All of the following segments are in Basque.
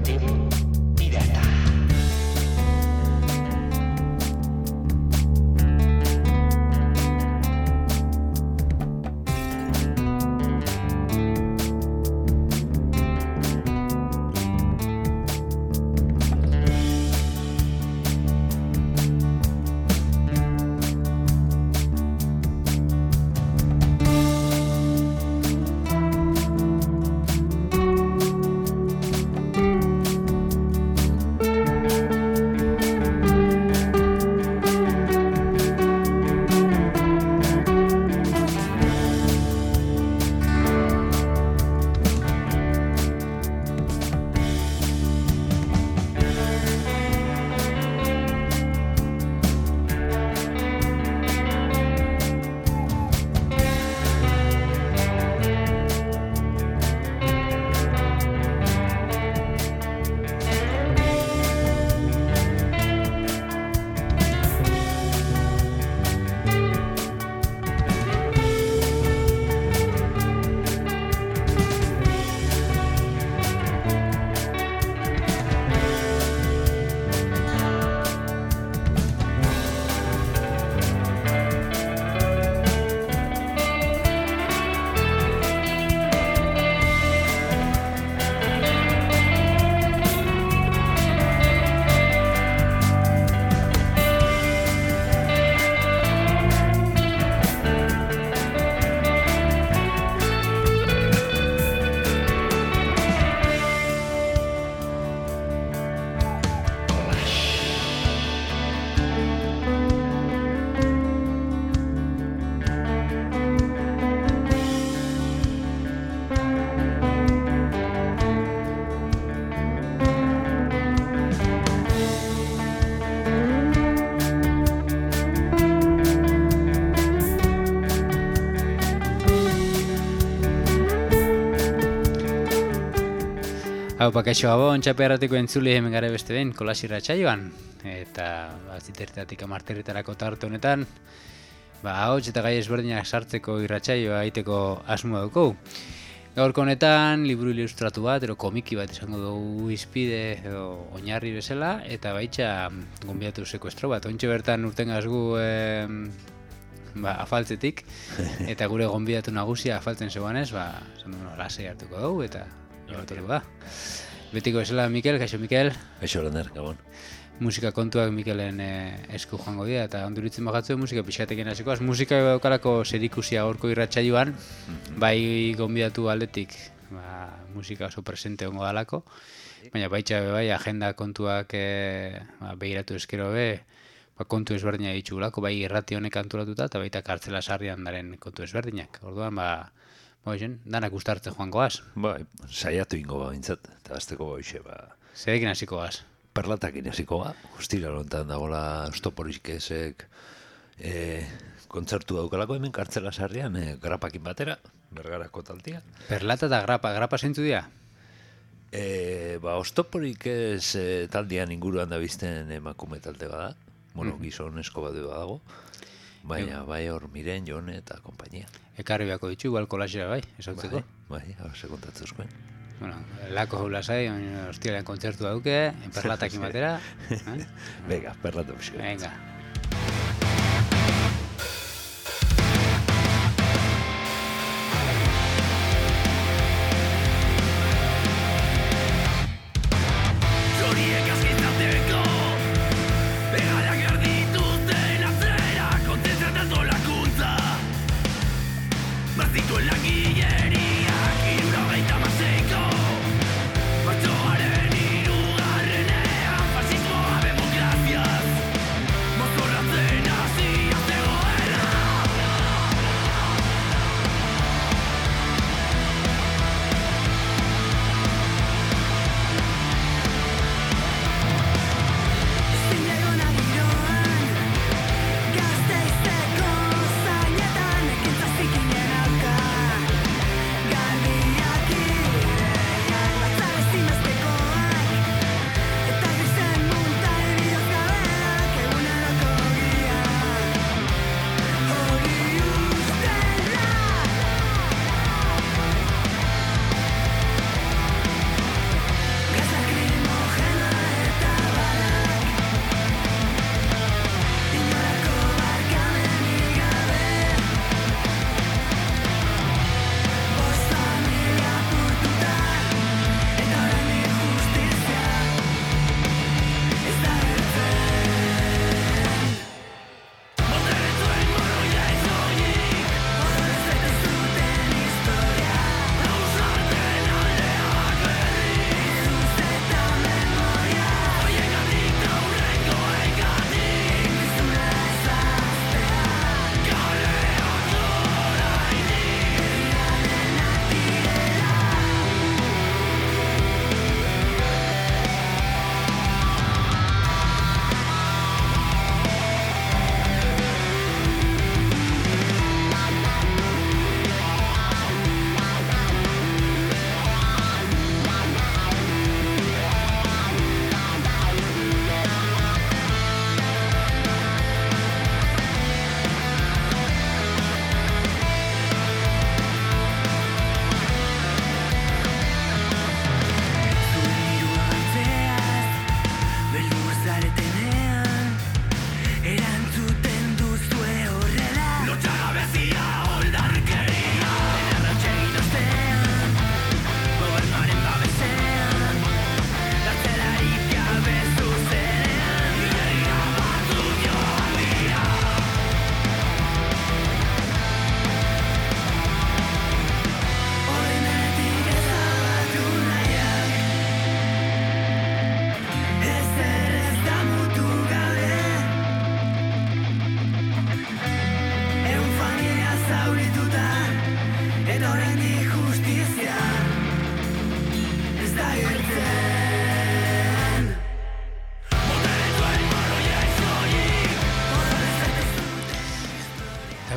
Deportivo Pirata. Hau, kaixo gabon, txapearratiko entzuli hemen gara beste den, Kolas irratsaioan. Eta ziterretatik amarterritarako tarte honetan, hauts eta gai ezberdinak sartzeko irratsaioa egiteko asmoa dugu. Gaurko honetan, liburu ilustratu bat, komiki bat izango dugu izpide edo oinarri bezala, eta baitxa gonbidatu sekuestro bat. Ontxe bertan urten gazgu afaltzetik, eta gure gonbidatu nagusia afaltzen zegoanez, lasei hartuko dugu, eta Hortuko da. Betiko esela Mikel, kaixo Mikel. Kaixo Lander, gabon. Musika kontuak Mikelen esku joango dira, eta onduritzen bagatzue musika pixkatekin hasikoaz. Musika daukalako zerikusia gaurko irratsaioan, bai gonbidatu aldetik, musika oso presente ongo dalako, baina baitxa bai agenda kontuak begiratu eskero kontu ezberdina ditugulako, bai irrati honek antolatuta, eta baita kartzela sarrian daren kontu ezberdinak. Orduan, danak ustartzen joangoaz. Saiatu ingo bintzat, eta azteko hoxe, Zerekin hasiko gaz? Perlatakin hasiko guztira lontan dagoela Stoporik ezek kontzertu daukalako hemen kartzela sarrian, grapakin batera, Bergarako taltia. Perlata eta grapa zeintu dira? Stoporik ez taldian inguruan da bizten emakume talte bada, gizon esko badu dago. Baina, bai hor Miren, Jone eta kompainia. Ekarri beako ditu, igual kolasera bai, esautzeko? Bai, hau sekontatzuzkoen. Lako jaula zai, hostialean kontzertu dauke, perlatakin batera. Venga, perlata pixko. Venga. Fascismoa, democracias,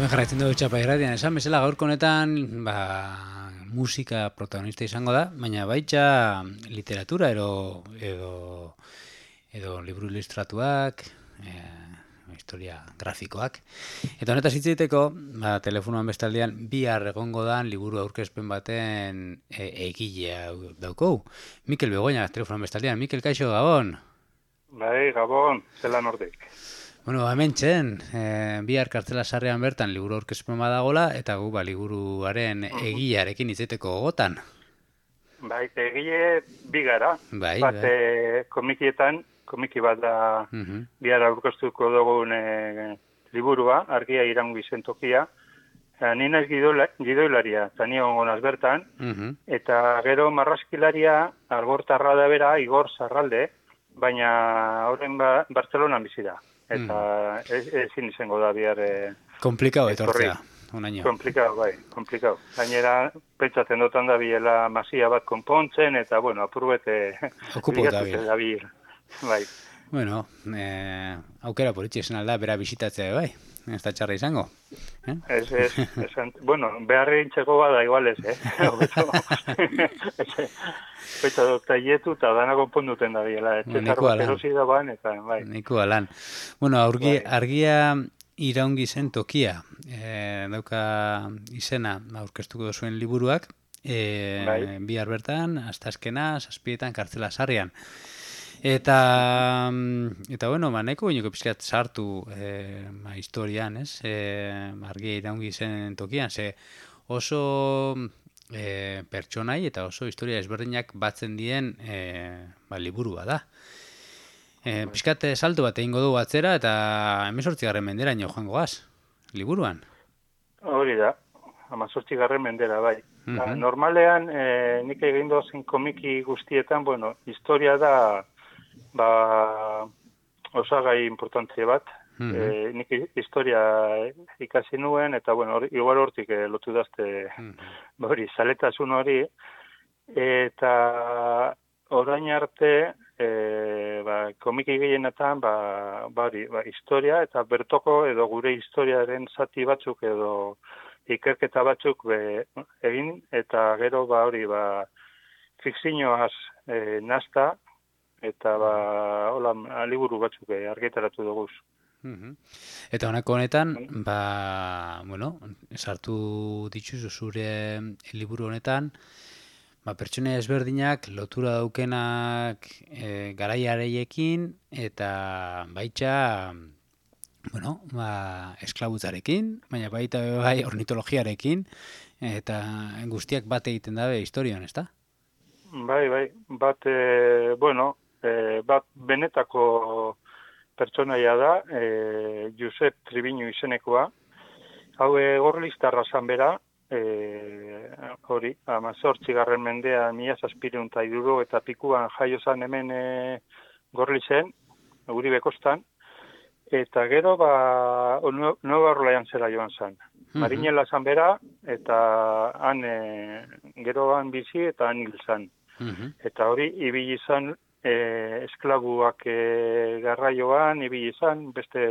Jarraitzen dugu Txapa irratian, esan bezala gaurko honetan musika protagonista izango da, baina baita literatura edo liburu ilustratuak, historia grafikoak. Eta honetaz hitz egiteko, telefonoan bestaldean bihar egongo dan liburu aurkezpen baten egilea daukou. Mikel Begoña, telefonoan bestaldean. Mikel, kaixo, Gabon? Bai, Gabon, zelan hortik. Bueno, hemen txen, bihar kartzela sarrean bertan liburu aurkezpen badagola, eta gu liburuaren egilearekin hitzeteko gogotan. Bai, egile bigara. Bai, bat komikietan, komiki bat da bihar aurkeztuko dugun liburua, Argia Iraungi zen tokia. Ni naiz gidoilaria, eta ni ongonaz bertan, eta gero marraskilaria algortarra da bera, Igor Zarralde, baina horren Bartzelonan bizi da. Eta ezin izango da bihar... Komplikau etortzea, unaino. Komplikau. Gainera, pentsatzen dutan da biela masia bat konpontzen, eta, bueno, apurbete... Okupo da bil. Bai. Bueno, aukera poritxe esan alda, bera bisitatzea, bai? Ez da txarra izango. Bueno, beharri intxeko bada igual ez, Petsa dut taietu eta dana konponduten da biela. Niko alan. Bueno, Argia Iraungi zen tokia. Dauka izena aurkeztuko zuen liburuak. Bihar bertan, astazkena, 7 kartzela sarrian. Eta bueno, nahiko bineko pizkat sartu historian, ez? Argia Iraungi zen tokian, ze oso pertsonai eta oso historia ezberdinak batzen dien liburua da. Pizkat salto bat egingo dugu atzera eta 18. menderaino joango gaz, liburuan. Hori da, 18. mendera, bai. Normalean, nik egin dozen komiki guztietan, bueno, historia da osagai importantzia bat. Nik historia ikasi nuen, eta bueno, igual hortik lotu dazte hori, zaletasun hori, eta orain arte komiki gehienetan historia, eta bertoko edo gure historiaren zati batzuk edo ikerketa batzuk egin, eta gero fikzioaz nazta, eta liburu batzuk argitaratu duguz. Eta honako honetan, sartu dituzu zure liburu honetan, pertsone ezberdinak lotura daukenak garaiareiekin eta baita esklabutzarekin, baina baita ornitologiarekin, eta guztiak bat egiten dabe historian, ezta? Bai, bat benetako pertsonaia da, Josep Triviño izenekoa. Hau gorlistarra zan bera, hori, 18. mendean 1760 eta pikuan jaio zan hemen Gorlizen, Uribe kostan, eta gero Nueva Orleans zera joan zan. Marinela zan bera, eta gero han bizi eta han hil zan. Eta hori, ibili zan esklabuak garraioan, ibili zan, beste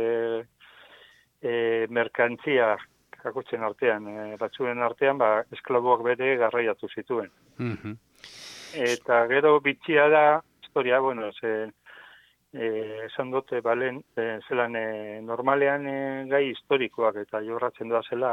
merkantzia kakotzen artean, batzuen artean, esklabuak bere garraiatu zituen. Eta gero bitxia da, historia, esan dute balen, zelan normalean gai historikoak eta jorratzen doa zela,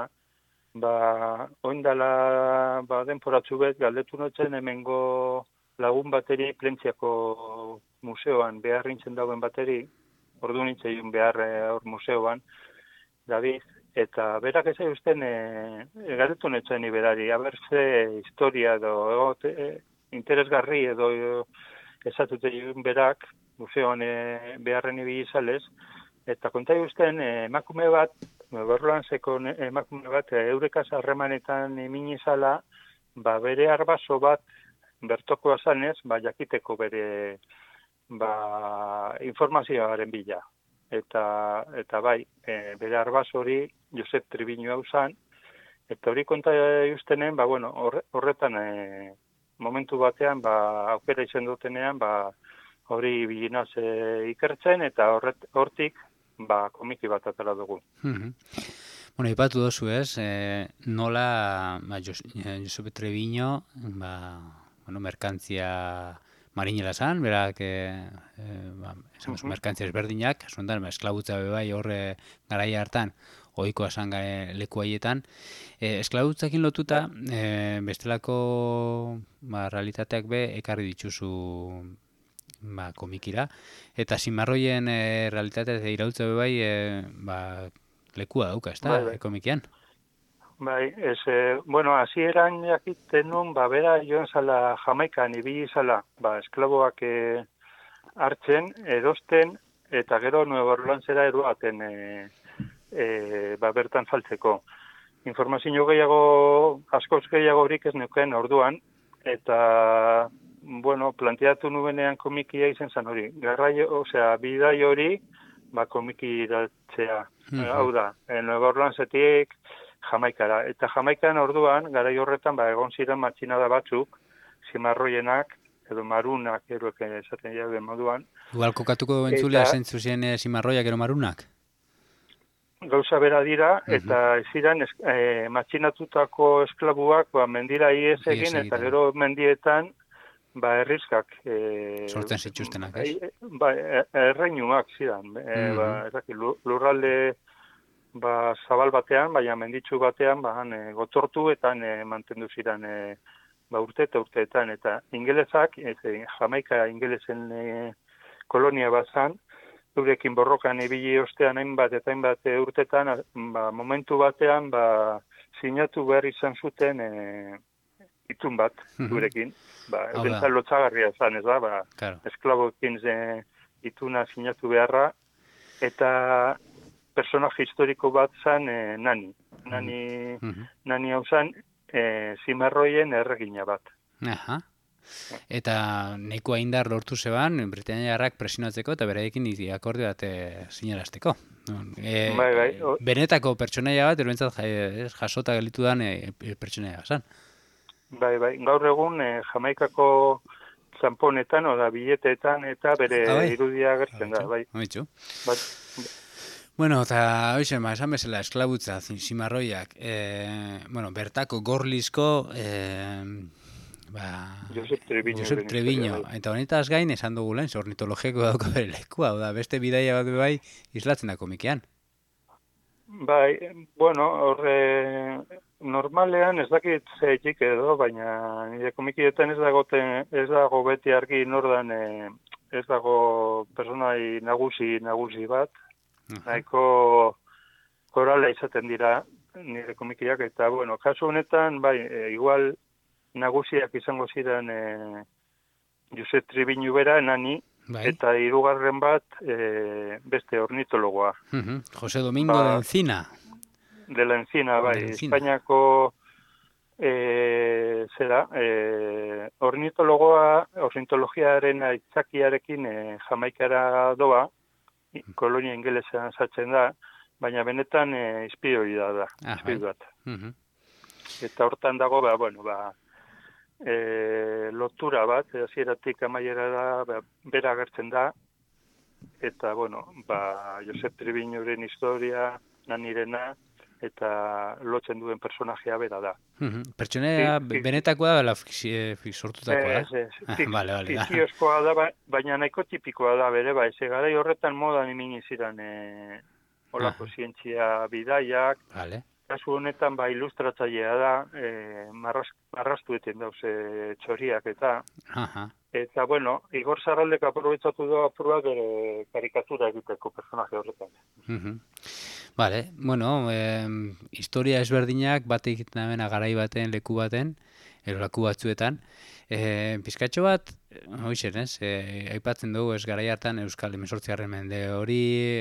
oindala denporatzu bet, galdetu notzen hemengo lagun bateri Plentziako museoan behar rintzen dauen bateri, ordu nintzen behar hor museoan, David, eta berak ez eusten galdetu notzen iberari, haberze historia edo interesgarri edo esatute berak museoan beharren ibili izalez, eta kontai usten emakume bat, Berlanzeko emakume bat, eurekaz harremanetan emin izala, bere arbaso bat bertokoa zanez, jakiteko bere informazioaren bila. Eta bai, bere arbaso hori Josep Triviño hau zan, eta hori konta justenen, horretan momentu batean, aukera izan dutenean, hori bilinaz ikertzen, eta hortik, komiki bat atara dugu. Bueno, ipatu dozu ez, nola Josep Treviño, bueno, merkantzia marinela zan, berak, esan duzu, merkantzia ezberdinak, zuntan, esklabutza bai horre garaia hartan, ohikoa zan leku haietan. Esklabutzakin lotuta, bestelako realitateak ekarri dituzu komikira, eta Zimarroien realitatea iraultza bai, lekua dauka, ez da, komikian? Bai, bueno, hasieran jakiten nun, bera joan zala Jamaikan ibili zala, esklaboak hartzen, erosten, eta gero Nueva Orleansera eruaten bertan saltzeko. Informazio gehiago, askoz gehiagorik ez neuken orduan, eta, bueno, planteatu nubenean komikia izen zan hori. Bidai hori, komiki iratzea. Hau da, Nueva Orleansetik Jamaikara. Eta Jamaikan orduan, garai horretan, egon ziren matxinada batzuk, Zimarroienak, edo marunak, eroek esaten jauden moduan. Igual kokatuko entzulea zentzu zen Zimarroiak ero marunak? Gauza bera dira, eta ziren matxinatutako esklabuak mendira iez egin, eta gero mendietan herrizkak. Sortzen zituztenak, ez? Erreinuak zidan. Lurralde zabal batean, baina menditsu batean, gotortu eta mantendu ziren urte eta urteetan. Eta ingelezak, Jamaika ingelesen kolonia bazan, eurekin borrokan ibili ostean hainbat eta hainbat urtetan, momentu batean sinatu behar izan zuten itun bat gurekin. Bentzal lotzagarria zan, ez da, esklaboekin ituna sinatu beharra, eta personaje historiko bat zan Nani. Nani hau zan Zimarroien erregina bat. Aha. Eta nahikoa indar lortu zeban, Britainiarrak presionatzeko eta beraiekin akordio bat sinarazteko. Benetako pertsonaia bat, eruentzat jasota gelitu dan pertsonaia zan. Bai, gaur egun Jamaikako zanponetan, bileteetan, eta bere irudia gertzen da, bai. Bueno, eta esan bezala esklabutza, Zimarroiak, bertako gorlizko, Josep Treviño, eta honetaz gain esan dugu lehen, ornitologiako dauka bere lekua, beste bidaia bat bai islatzen da komikian. Bai, horre normalean ez dakit zeitik edo, baina nire komikietan ez dago beti argi nordan, ez dago personai nagusi bat, nahiko korala izaten dira nire komikiak, eta kasu honetan, igual nagusiak izango ziren Josep Treviño bera, Nani, eta hirugarren bat beste ornitologoa. José Domingo de Encina. De la Encina, Espainiako ornitologiaren aitzakiarekin Jamaikara doa, kolonia ingelesean sartzen da, baina benetan izpidoi da, izpidu bat. Eta hortan dago, lotura bat, hasieratik amaiera da, bera agertzen da, eta, Josep Treviñoren historia, Nanirena, eta lotzen duen personajea bera da. Pertsonea benetakoa da, sortutakoa da? Fikziozkoa da, baina nahiko tipikoa da bere, garai horretan modan imini ziren olako zientzia bidaiak, kasu honetan ilustratzailea da, marrastu eten dauz txoriak eta Igor Zarraldek aprobetsatu du apurua bere karikatura egiteko personaje horretan. Historia ezberdinak bat egiten amena garai baten, leku baten, leku batzuetan. Pizkatxo bat, hoixen ez, aipatzen dugu ez garai hartan Euskal 18. Mende hori,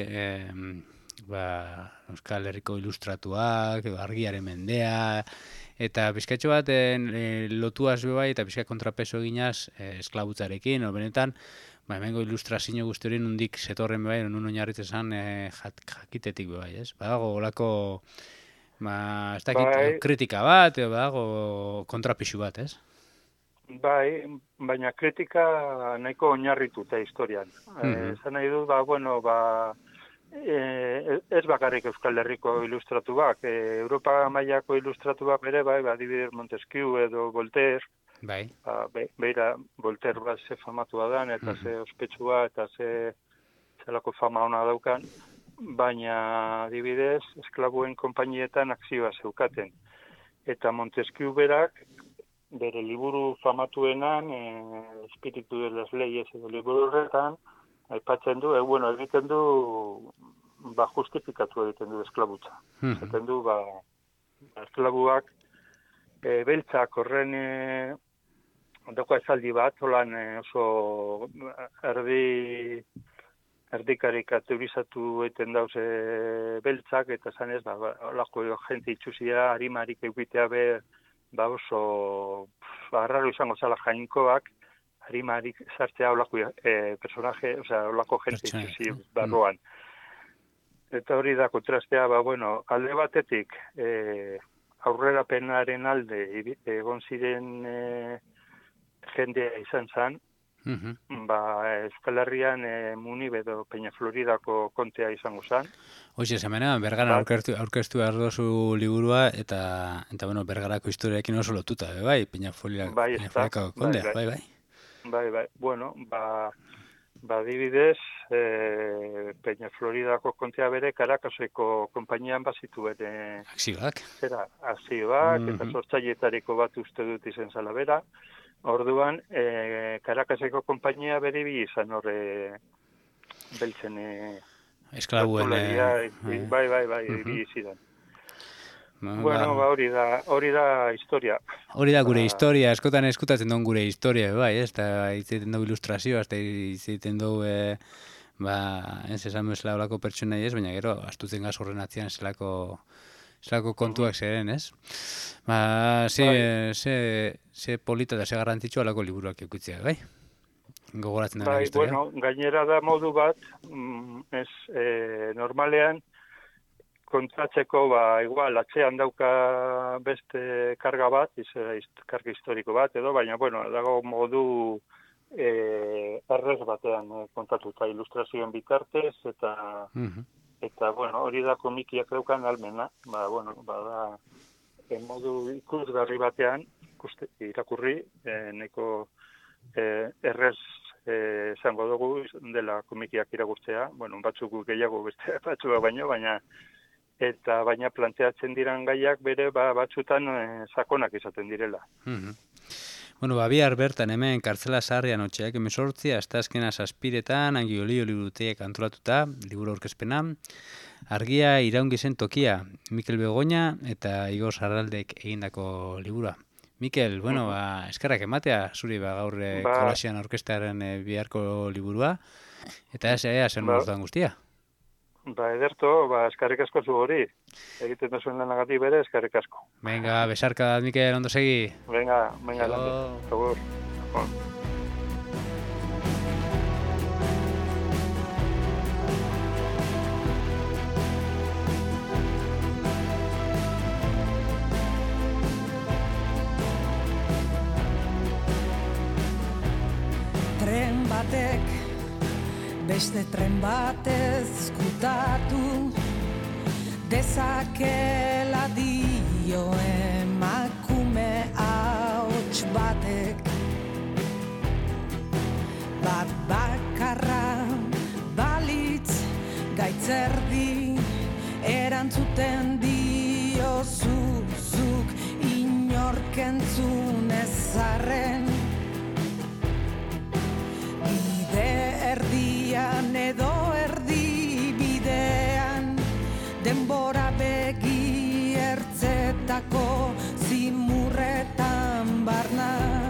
Euskal Herriko ilustratuak, argiaren mendea, eta pizkatxo bat lotuaz bai eta pizkat kontrapeso eginaz esklabutzarekin, benetan, hemengo ilustrazio guzti hori nundik zetorren bai, nun oinarritzen zan jakitetik bai, ez? Badago olako, ez dakit, kritika bat, badago kontrapisu bat, ez? Bai, baina kritika nahiko oinarrituta historian. Zan nahi dut, Ez bakarrik Euskal Herriko ilustratuak, Europa mailako ilustratuak ere, bai, adibidez Montesquieu edo Voltaire, Bai. Beira, Voltaire bat ze famatua dan, eta ze ospetsua, eta zelako fama ona daukan, baina adibidez, esklabuen konpainietan akzioa zeukaten. Eta Montesquieu berak, bere liburu famatuenan, Espiritu de las Leyes edo liburu horretan, aipatzen du, egiten du, justifikatu egiten du esklabutza. Egiten du, esklabuak, beltzak horren, ondoko esaldi bat, holan oso erdikarikaturizatu egiten dauz beltzak, eta zanez, holako jente itxusia, harimarik egitea oso arraro izango zala jainkoak, harimarik sartzea holako personaje, holako jente itxusi barroan. Eta hori da kontrastea, alde batetik, aurrerapenaren alde egon ziren jendea izan zen, Euskal Herrian Munibe edo Peñafloridako kontea izango zen. Hoxe, zemena, Bergara aurkeztu behar dozu liburua, eta Bergarako historiaekin oso lotuta, bai, Peñafloridako kondea, bai. Bai, adibidez, Peñafloridako kontea bere Karakaseko konpainian bazitu bere akzioak, eta sortzailetariko bat uste dut izen zala bera. Orduan, Karakaseko konpainia bere bi izan horre beltzen esklabuen bai, bi zidan. Hori da historia. Hori da gure historia, eskotan eskutatzen duen gure historia, bai, ez da hitzeiten dugu ilustrazioa, ez da hitzeiten dugu, ez esan bezala olako pertsona ez, baina gero, astutzen gaz horren atzian zelako kontuak zeren, ez? Ze polita da ze garrantzitsua olako liburuak eukitzea, bai? Gogoratzen dena historia. Gainera da modu bat, normalean, kontratzeko, igual, atzean dauka beste karga bat, karga historiko bat, edo, baina, dago modu errez batean kontatuta ilustrazioen bitartez, eta, hori da komikiak daukan almena, da, modu ikusgarri batean, irakurri, neko errez esango dugu, dela komikiak irakurtzea, batzuk gehiago beste batzuk baina planteatzen diran gaiak bere batzutan sakonak izaten direla. Bihar bertan hemen Kartzela Zaharrean otxeak 18, asteazkena 7 Angiolio liburutegiak antolatuta, liburu aurkezpena, Argia iraungizen tokia, Mikel Begoña eta Igor Sarraldek egindako liburua. Mikel, eskerrak ematea, zuri gaur kolasian orkestearen biharko liburua, eta zer modutan guztia? Ederto, eskarrik asko zu hori. Egiten duzuen lanagatik bere, eskarrik asko. Venga, besarka, Mikel, ondo segi. Venga, lande. Agur. Tren batek beste tren batez kutatu dezakela dio emakume ahots batek, bat bakarra balitz gaitzerdi erantzuten dio zuzuk inorkentzun ezarren erdian edo erdi bidean denbora begi ertzetako zimurretan barna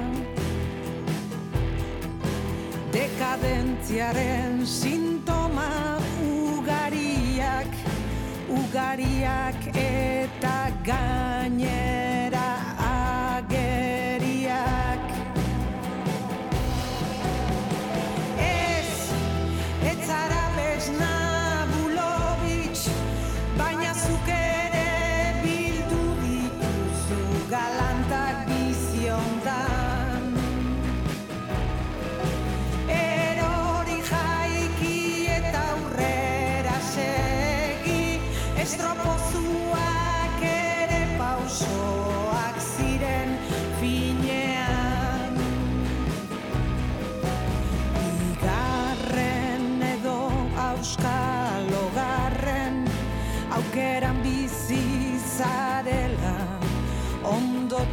dekadentziaren sintoma ugariak eta gainera ageriak. Baina zuk ere bildu dituzu galantak biziontan. Erori jaiki eta aurrera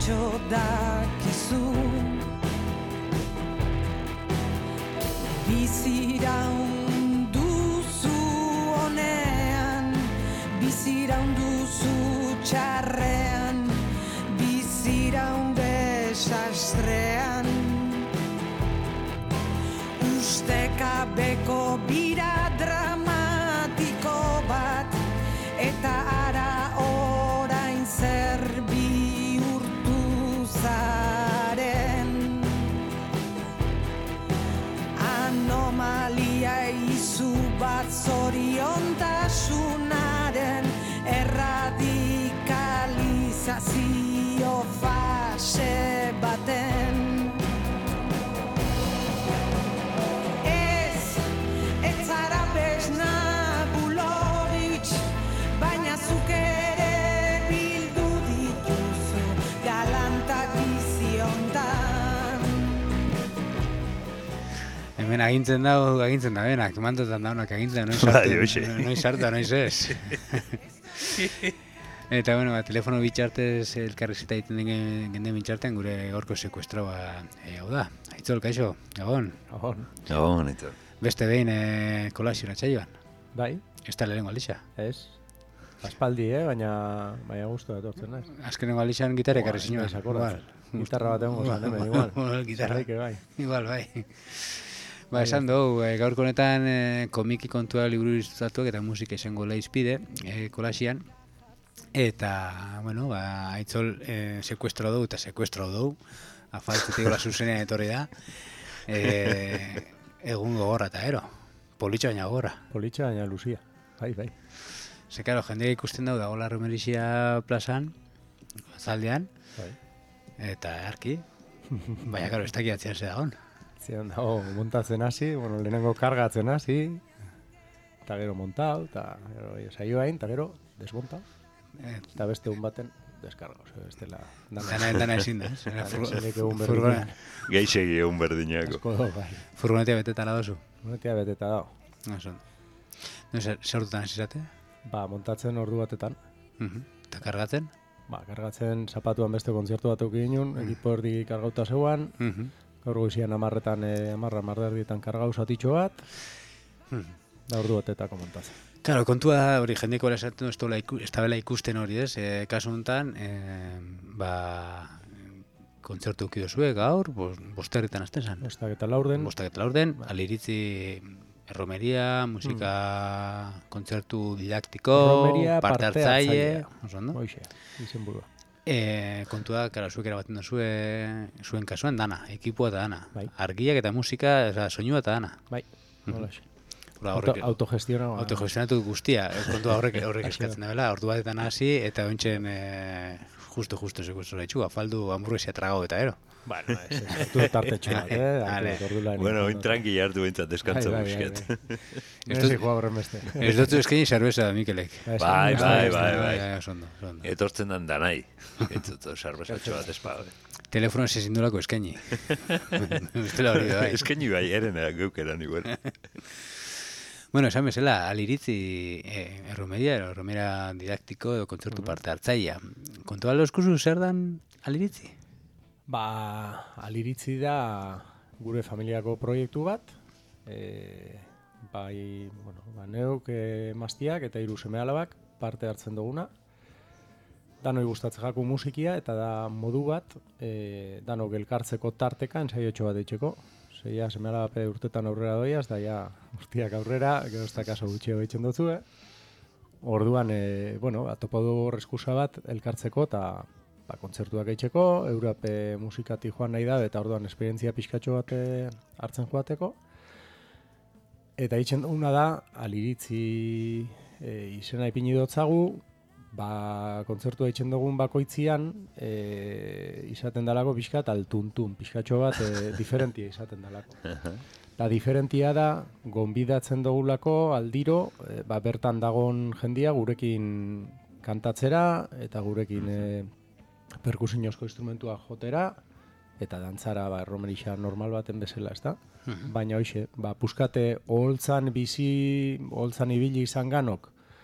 Zertxo dakizu biziraun duzu honean, biziraun duzu txarrean, biziraun desastrean. Ustekabeko bira dramatiko bat, eta ara orain zer bihurtu zaren. Anomalia izu bat zoriontasunaren erradikalizazio fase baten. Ez zara besna Bulovitx, baina zuk ere bildu dituzu galantak biziontan. Hemen agintzen da benak, mantotan daunak agintzen, noiz sartu, noiz ez. Eta, bueno, telefono bitxartez elkarrizketa egiten den gende bitxartean gure gorko sekuestroa hau da. Aitzol, kaixo, gabon. Gabon, Aitzol. Beste behin kolazio ratxaioan. Bai, Ez da lehenengo alixa. ez. Aspaldi, baina gustu etortzen naiz. Azkenengo alixan gitarra ekarri zinuen. Gitarra bat egongo zan, hemen, igual. Gitarra. Zerraike, bai. Igual, bai. Ba, esan dugu, gaurko honetan komiki kontua liburu ilustratuak eta musika izango leizpide, kolaxian. Eta, bueno, ba, Aitzol sekuestro dugu eta sekuestro dugu. Afaltzetik gola zuzenean etorri da. Egun gogorra eta ero. Politxo baina gogorra. Politxa baina luzia. Bai, bai. Ze, karo, jendea ikusten dago dagoela Romerixia plazan, zaldean, Bai. eta arki. Baina, karo, ez dakit atzean ze dagoen. Zian dago montatzen hasi, bueno, lehenengo kargatzen hasi, eta gero montau, eta gero saioa egin, eta gero desmontau, eta beste un baten deskargau, bestela Dana ezin da, ez? zenek egun berdinak. Geixegi egun berdinako. Asko do, bai. Furgonetia beteta ladozu. Monetia beteta dago. Zer urtetan esizate? Ba, montatzen ordu batetan. Eta kargatzen? Ba, kargatzen zapatuan beste kontzertu bat euki ginen, ekipo erdi kargauta zeuan, gaur goizian 10:00 kargau zatitxo bat, da ordu batetako montatzen. Claro, kontua da, hori jendeko esaten ez tabela ikusten hori ez, kasu honetan, ba, kontzertu ukido zue gaur, bosterritan azten zan. Bostak eta laurden. Aliritzi erromeria, musika, kontzertu didaktiko, Erromeria, parte hartzaile, hartzailea. oso ondo? Hoxe, izen burua. Kontua, kara, zuek erabaten da zuen kasuan dana, ekipua eta dana. Bai. Argiak eta musika, soinua eta dana. Bai, holaxe. Autogestionatu Autogestionatu. guztia, kontua horrek eskatzen da bela, ordu batetan hasi, eta ontsen justo sekuestora itxu, afaldu hamburguesia tragau eta ero. Bueno, ez tartetxo bat, Bueno, oin tranqui hartu bintzat deskantzo busket. Ez joa horren beste. Ez dut eskaini zerbeza da Mikelek. Bai. Sondo. Etortzen dan danai. Ez dut zerbezatxo bat espada. Telefono zezindulako eskaini. Ustela hori da, bai. Eskaini bai, erena geukeran igual. Bueno, esan bezala, aliritzi erromera didaktiko edo kontzertu parte hartzaia. Kontu baldo eskuzu zer dan aliritzi? Ba, aliritzi da gure familiako proiektu bat, bai, bueno, neuk emaztiak eta 3 seme-alabak parte hartzen duguna. Danoi gustatzen jaku musikia eta da modu bat, danok elkartzeko tartekan saiotxo bat eitxeko. Zeia seme-alabape urtetan aurrera doiaz, da ja urtiak aurrera, gero ez da kaso gutxio eitzen dutzue. Orduan, bueno, topo dugu eskusa bat elkartzeko eta kontzertuak eitzeko, Eurape musikati joan nahi da, eta orduan esperientzia pixkatxo bat hartzen joateko. Eta eitzen duguna da, aliritzi izena ipini dotzagu, kontzertua eitzen dugun bakoitzian, izaten dalako pixkat altuntun, pixkatxo bat diferentia izaten dalako. Da diferentia da, gonbidatzen dugulako aldiro, bertan dagon jendia gurekin kantatzera, eta gurekin perkusiozko instrumentua jotera, eta dantzara erromerixa normal baten bezala, ez da? Baina hoxe, puskate oholtzan ibili izan ganok,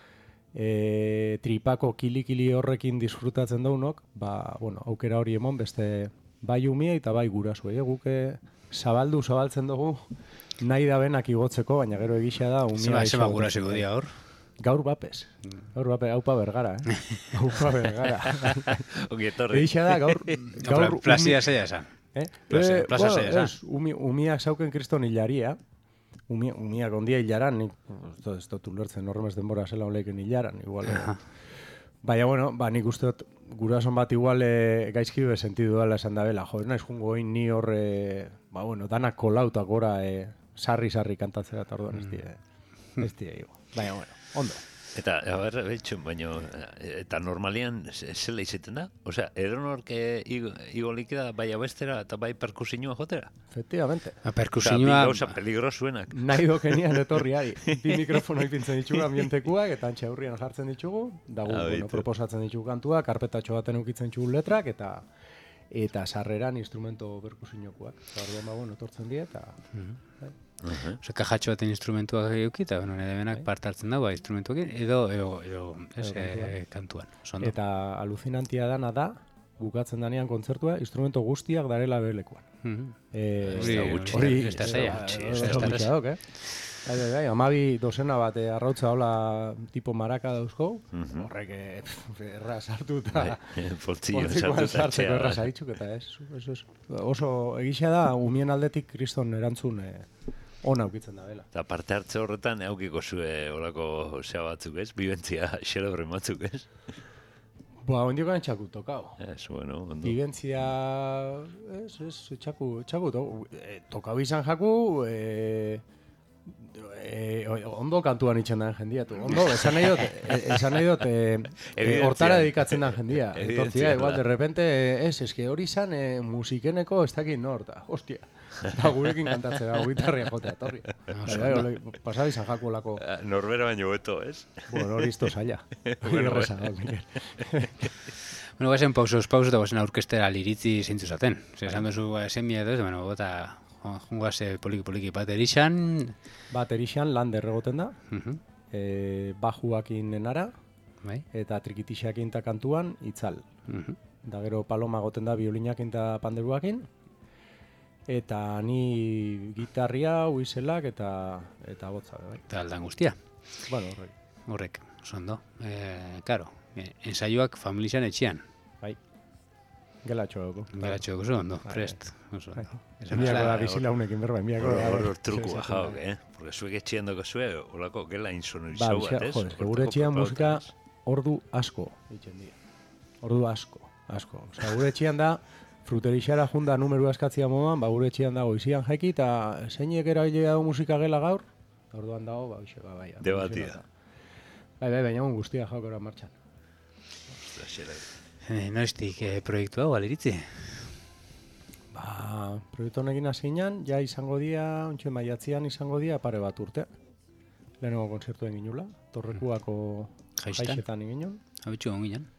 tripako kili horrekin disfrutatzen daunok, bueno, aukera hori emon beste bai umia eta bai gurasuei. Guk zabaltzen dugu nahi da benak igotzeko, baina gero egisa da umia. Zema gurasuko dia hor? Gaur bapes, haupa bergara, haupa bergara. Ongi etorri. Egisa da, gaur Plazia zeia esan. Plaza zeia esan. Umiak zauken kriston hilaria, umiak ondia hilaran, nik ez dut ulertzen horremez denbora zela oleken hilaran, igual. Baina, bueno, nik uste dut gurason bat igual gaizki be sentidu dela esan da bela, jo, naiz jungo oin ni hor, bueno, danak kolautak gora sarri kantatzera eta orduan ez die, baina, bueno, ondo. Eta, betxun, baina, eta normalian zela izaten da? Osea, eronork igolik da bai abestera eta bai perkusinua jotera? Efectivamente. Perkusinua... Eta bi gauza peligrosuenak. Nahi dokenian etorriari. Bi mikrofono ipintzen ditugu ambientekuak, eta antxe aurrian jartzen ditugu, dago, bueno, proposatzen ditugu kantua, karpetatxo baten ukitzen ditugu letrak, eta sarreran instrumento perkusinokoak. Eta orduan, bueno, etortzen die, eta... Oso, kajatxo baten instrumentuak euki, eta bueno, nire benak parte hartzen dago instrumentuakin, edo kantuan. Eta alucinantia dana da, bukatzen danean kontzertua, instrumento guztiak darela belekuan. Hori, ez da zaila. Amabi dozena bat arrautza hola tipo maraka dauzko, horrek erraz hartu eta poltsikoan sartzeko erraz haritzuk, eta ez. Oso egisa da, umien aldetik kriston erantzun ona aukitzen da bela. Eta parte hartze horretan eukiko zue olako zea batzuk ez? Bibentzia xelebre batzuk ez? Ondiok gana txaku tokau. Bueno, ondo. Bibentzia, txaku tokau izan jaku, ondo kantuan itxen da jendiatu. Ondo, esan nahi dut, hortara dedikatzen da jendia. Entortzia, igual, de repente, eske hori izan musikeneko ez dakit norta. Hostia. Eta gurekin kantatzea, gitarria jotea, torri. Pasaba izan jaku olako... Norbera baino beto, ez? Bueno, hori izto zaila. Bueno, guazen pausos, eta guazen aurkestera liritzi zeintzu zaten. Esan duzu, semia edo, bueno, eta jungoaz poliki baterixan... Baterixan lan derregoten da, bajuakin enara, eta trikitixakin eta kantuan itzal. Da gero paloma goten da biolinakin eta panderuakin, eta ni gitarria, huizelak eta botza. Eta aldan guztia. Bueno, horrek, oso ondo. Karo, ensaioak familizan etxean. Bai, gelatxo dugu. Gelatxo dugu, ondo, prest. Miako da bizilaunekin berba, miako da. Hor trukua jauk, porque zuek etxean doko zue, olako gela insonorizau bat, ez? Joder, gure etxean musika ordu asko ditzen dira. Ordu asko. Osea, gure etxean da, fruterixara junda numeru askatzia moduan, gure etxean dago izian jaiki, eta zeinek erabilea dago musika gela gaur, orduan dago, bai. Debatia. Bai, baina guztia jaukera martxan. Noiztik proiektu hau, aliritzi? Proiektu honekin hasinan, ja izango dia, ontsen maiatzean izango dia, pare bat urte. Lehenengo konzertuen ginula, Torrekuako jaixetan ginen. Habitxu egon ginen.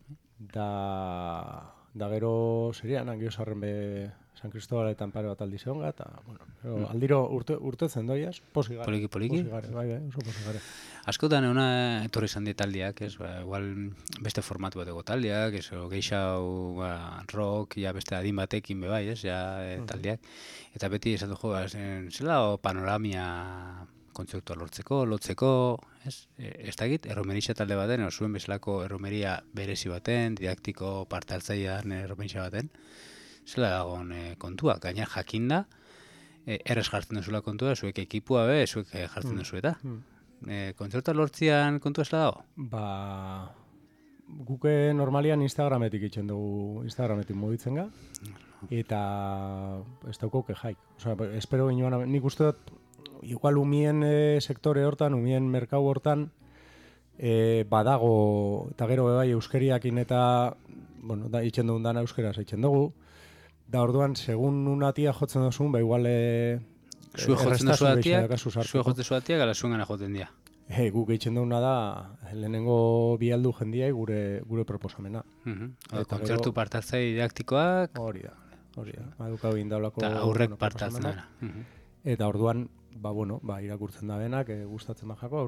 Da gero serian, angiozarren be San Cristobaletan pare bat aldi zehonga, eta, bueno, aldiro urtetzen doiaz, posigare. Poliki? Bai, oso posigare. Askotan euna etorri izan die taldeak, ez, igual beste formatu bateko taldeak, ez, geixau, rock, ja beste adin batekin be bai, ez, taldeak. Eta beti esan dugu, zela panoramia kontzeptua lotzeko, ez? Ez dakit, erromerixa talde baten, zuen bezalako erromeria berezi baten, didaktiko parte hartzaia erromerixa baten, zela dagoen kontua, gaina jakinda, errez jartzen duzula kontua, zuek ekipua be, zuek jartzen duzu eta. Kontzertua lortzian kontua zela dago? Guke normalian Instagrametik itxen dugu, Instagrametik mugitzen ga, eta ez dauko kejaik. Osea, espero ginoan, nik uste dut, igual umien sektore hortan, umien merkau hortan, badago, eta gero bai euskeriakin eta, bueno, da itxen dugun dana euskeraz itxen dugu, da orduan, segun una tia jotzen duzun, ba igual zue jotzen duzu atiak, gala zuen gana joten dira. Guk itxen duguna da, lehenengo bi aldu jendiai gure proposamena. Kontzertu partartzai didaktikoak. Hori da. Badukau indaulako... Eta aurrek partartzen dara. Eta orduan, irakurtzen da benak, gustatzen da jako aurrera.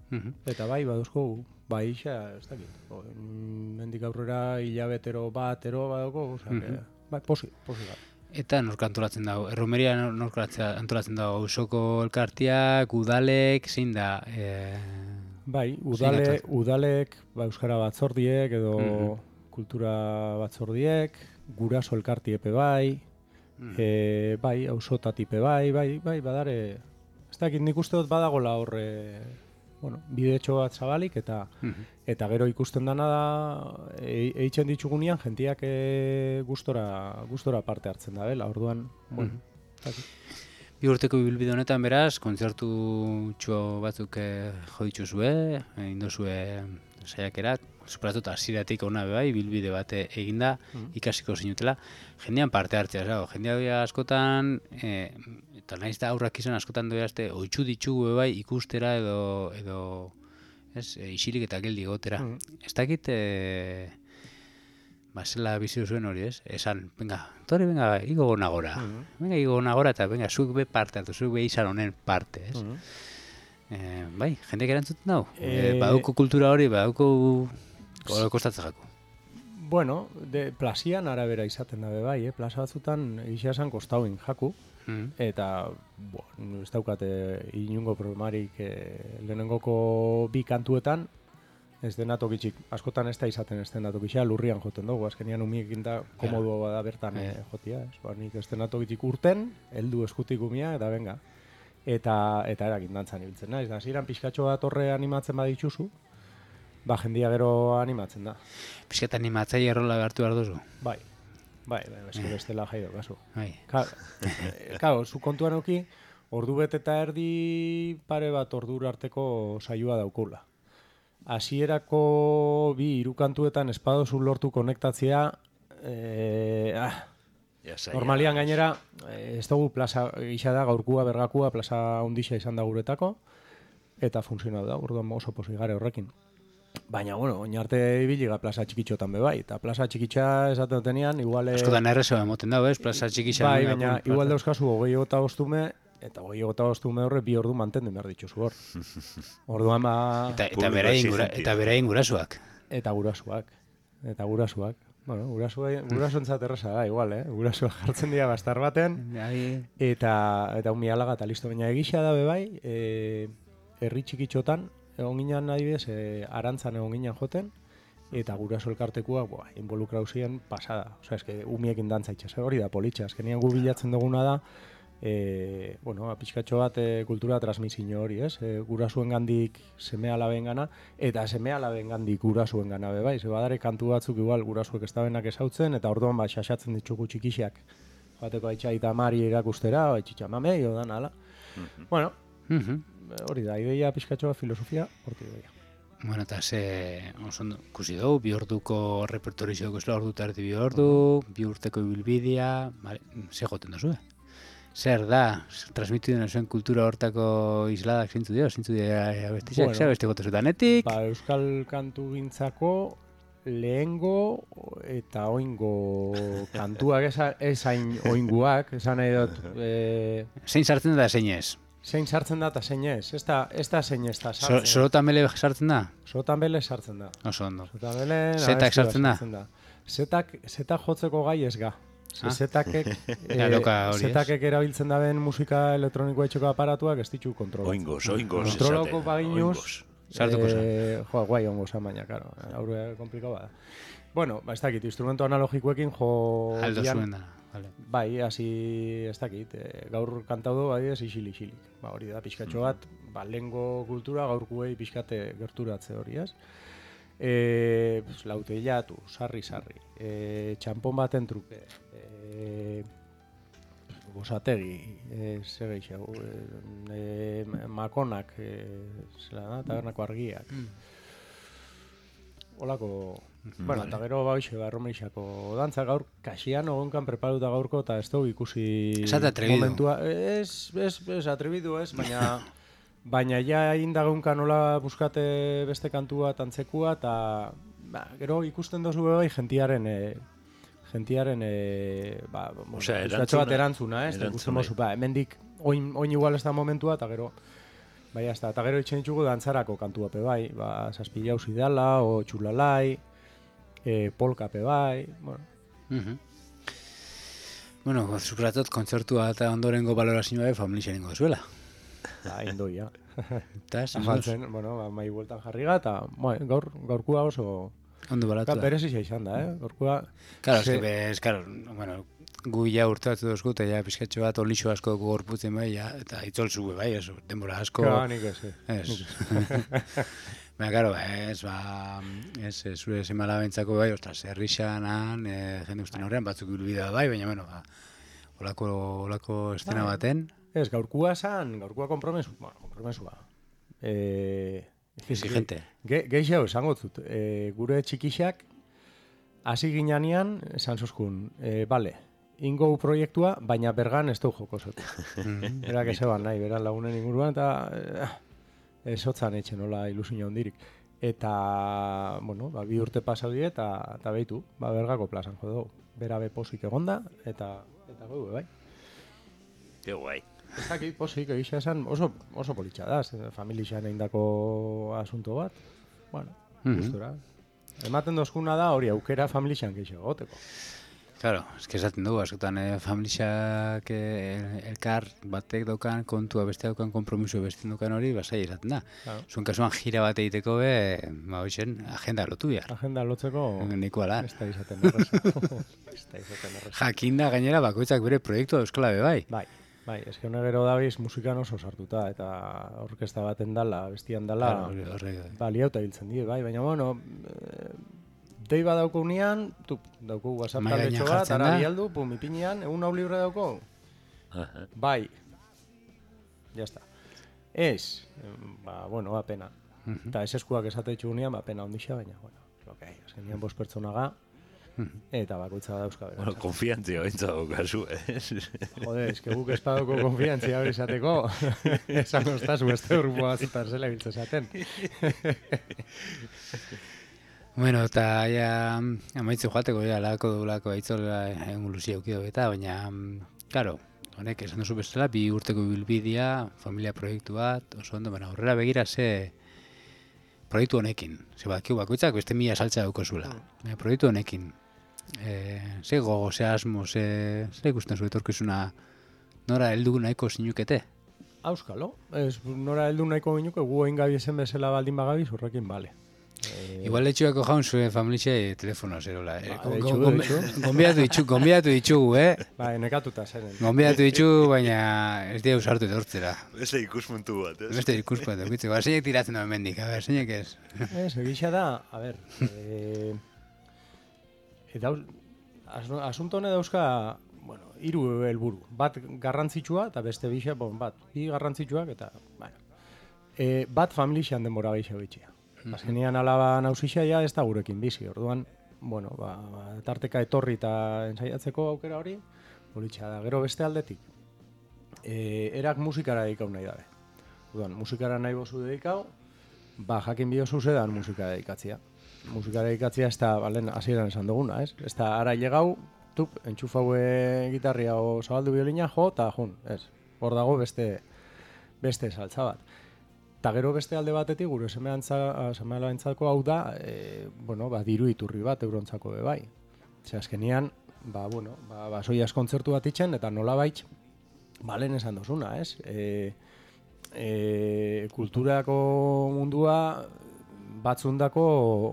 Eta bai, baduzko, bai, ez dakit. Mendik aurrera hilabetero batero badauko, bai, posi gara. Eta nork antolatzen dago? Erromeria nork antolatzen dago? Auzoko elkartiak, udalek, zein da? Bai, udalek, euskara batzordiek edo kultura batzordiek, guraso elkartiepe bai, bai, auzotatipe bai, badare, ez dakit nik uste dut badagola horre, bidetxo bat zabalik, eta gero ikusten dana da, eitzen ditugunean, jentiak gustora parte hartzen da, orduan, Bi urteko ibilbide honetan beraz, kontzertu batzuk jo dituzue, indozue saiakerak, superatuta hasieratik ona bai, ibilbide bat eginda, ikasiko zinutela, jendean parte hartzea, jendea askotan, eta nahiz da aurrak izan askotan doiazte, oitzu ditugu bai ikustera edo isilik eta geldi gotera. Ez dakit, zela bizi zuen hori, ez? Esan, venga, igo nagora. Venga, igo nagora eta venga, zuk be parte hartu, zuk be izan honen parte, ez? Bai, jendeak erantzuten dago. Badauko kultura hori, badauko kostatzen jako. Bueno, plazian arabera izaten dabe bai, plaza batzutan izan kostauin jaku, eta ez daukate inungo problemarik lehenengoko bi kantuetan, ez dena tokitxik, askotan ez da izaten ez dena tokitxia, lurrian joten dugu, azkenian umiekin da komodu bada bertan jotia, nik ez dena tokitxik urten, heldu eskutik umia, eta benga, eta erakin dantzan ibiltzen naiz, da ziren pixkatxo bat horre animatzen baditzuzu, jendia gero animatzen da. Pixkat animatzaile errola behartu behar duzu? Bai, bestela jaido, kasu. Kau, zu kontuan auki, ordu bet eta erdi pare bat ordura arteko saioa daukula. Hasierako bi hirukantuetan espadozu lortu konektatzea, normalian gainera, ez dugu plaza gisa da, gaurkua, bergakua, plaza ondixa izan da guretako, eta funtzionatu da, orduan oso posigare horrekin. Baina, oinarte ibiliga plaza txikitxotan bai, eta plaza txikitxa esaten dutenean, igual... Askotan errezo emoten dago, ez, plaza txikitxa... Bai, baina, igual dauzkazu 25 bostume, eta 25 bostume horre bi ordu mantenden behar dituzu hor. Orduan Eta beraien gurasuak. Eta gurasuak. Bueno, gurasoentzat erresa da, igual, Gurasuak jartzen dira bastar baten, eta umialaga eta listo, baina egisa da bai, herri txikitxotan, egon ginen adibidez, arantzan egon ginen joten, eta guraso elkartekua involukrau ziren pasada. Osa, eske, umiekin dantzaitxas, hori da politxa. Eskenean gu bilatzen duguna da, pixkatxo bat kultura transmisio hori, ez? Gurasuen gandik seme-alaben gana, eta seme-alaben gandik gurasuen gana bai. Badare kantu batzuk igual gurasuek ez dabenak ezautzen, eta orduan xaxatzen ditugu txikixak. Bateko haitxaita mari erakustera, haitxitxa mamei, odan, ala. Bueno, hori da, ideia pixkatxo bat filosofia, horti ideia. Bueno, eta osondo, kusi dugu, bi orduko repertorizio kusela ordu eta erdi bi ordu, bi urteko ibilbidea, ze joten duzu, Zer da, transmitu dena zuen kultura hortako isladak zintzu dira abestixak, zer abesti gote zutanetik? Euskal kantu gintzako lehengo eta oingo kantuak esain oinguak, esan nahi dut... Zein sartzen da zein ez? Zein sartzen da eta zein ez, ez da zein ez da sartzen. Sorotan bele sartzen da? Sorotan bele sartzen da. Oso ondo. Zetak sartzen da? Zetak jotzeko gai ez ga. Zetakek erabiltzen daben musika elektronikoa etxeko aparatuak ez ditu kontrolatzen. Oingoz. Kontroloko baginuz, sartuko zen. Guai ongo zen baina, karo, aurre komplikau bada. Bueno, ez dakit, instrumento analogikoekin jo... Aldo zuen da. Bai, hasi ez dakit, gaur kantaudo bai ez isilik. Hori da, pixkatxo bat, lehengo kultura gaurkuei pixkate gerturatze hori, ez? Lauteilatu, sarri, txampon baten truke, gozategi, segeixau, makonak, tabernako argiak. Olako, bueno, eta gero erromerixako dantza gaur, kasian ogonkan preparuta gaurko, eta ez dugu ikusi momentua. Ez atrebidu ez, baina ja indagunkan nola buskate beste kantua tantzekua, eta gero ikusten dozu bai jentiaren buskatxo bat erantzuna, ez? Hemendik oin igual ez da momentua, eta gero Bai, hasta, eta gero itxen ditugu dantzarako kantuape bai, ba, Zazpi Jauzi dala, o Txulalai, polkape bai, bueno. Bueno, zukratot kontzertua eta ondorengo balorazioa familixen ingo zuela. Da, indoia. Eta, Afaltzen, bueno, ba, mai bueltan jarriga, eta gaurkua oso... Ondo balatua. Berezizia izan da, Gaurkua... Claro, claro, bueno, gu ja urtatu dozku, eta ja pizkatxo bat olixo asko gorputzen bai, ja, eta itzol zube bai, eso, denbora asko... Claro, nik ez. Baina, claro, zure semala bentzako bai, ostras, herrixanan, jende usten horrean, batzuk bilbidea bai, baina, bueno, olako estena baten... Ez, gaurkua kompromesua. Exigente. Geixo, esango zut, gure txikixak, hasi ginean, esan zozkun, bale, ingo proiektua, baina bergan ez du joko zut. Berak ezeban nahi, beran lagunen inguruan, eta ezotzan etxen nola ilusio hondirik. Eta, bueno, ba, 2 urte pasau die, eta behitu, ba, bergako plazan jo dugu. Bera be posik egonda, eta godu, bai. Que guai. Ez dakit posik egisa esan oso politxa da, familixan eindako asunto bat. Bueno, gustora. Ematen dozkuna da hori aukera familixan geixo goteko. Claro, esaten dugu, askotan familixak elkar batek daukan kontua, beste daukan kompromiso beste daukan hori, basai esaten da. Claro. Zuen kasuan gira bat egiteko agenda lotu behar. Agenda lotzeko... Nikoa lan. Ez da izaten erreza. Jakinda gainera bakoitzak bere proiektua euskala be bai. Bai, eske hone gero dabiz musikan oso sartuta, eta orkesta baten dala, bestian dala, baliauta hiltzen die, bai, baina, bueno, dei badauko unian, dauko WhatsApp taldetxo bat, ara bialdu, pum, ipinean, egun hau libre dauko? Bai, jazta. Ez, bueno, pena. Eta ez eskuak esatetxu unian, pena ondixa, baina, bueno, lo que hay, azken nian 5 pertsonaga, eta bakoitza dauzka bera. Bueno, konfiantzia baintza daukazu, Jode, eske guk espadoko konfiantzia hori izateko, esan oztazu beste grupo bat zela biltze esaten. Bueno, eta ja, amaitze joateko, ja, lako aitzola enguluzia aukido eta, baina, claro, honek, esan duzu bestela, 2 urteko bilbidea, familia proiektu bat, oso ondo, baina horrela begira proiektu honekin. Bakoitzak beste 1000 saltza dauko zuela. Proiektu honekin. Ze gogo, ze asmo, ze ikusten zu etorkizuna nora heldu nahiko zinukete? Auskalo. Nora heldu nahiko ginuke, gu egin gabi esen bezala baldin bagabiz, horrekin bale. Igual letxuako jaun zuen familia telefono zerola. Gombiatu ditugu, Nekatuta zen. Gombiatu ditugu, baina ez dira usartu etortzera. Beste ikuspuntu bat, ez? Beste ikuspuntu bat, zeinek tiratzen da mendik, zeinek ez? Ez, egisa da, asunto hone dauzka, bueno, 3 helburu. Bat garrantzitsua, eta beste bixa, bat, 2 garrantzitsuak, eta, bat familixan denbora gehiago bitxia. Azkenean alaba nausixia ja ez da gurekin bizi, orduan, bueno, tarteka etorri eta ensaiatzeko aukera hori, politxa da. Gero beste aldetik, erak musikara dedikau nahi dabe. Orduan, musikara nahi bozu dedikau, jakin biozu zedan musika dedikatzia. Musika dedikatzia ez da, balen, hasieran esan duguna, ez? Ez da, ara llegau, entxufaue gitarria o zabaldu biolina, eta jun, ez? Hor dago beste saltza bat. Eta gero beste alde batetik, gure semela bentzako hau da, diru iturri bat eurontzako bai. Zer azkenian, soiaz kontzertu bat itxen, eta nola baitz, balen esan dozuna, ez? Kulturako mundua batzundako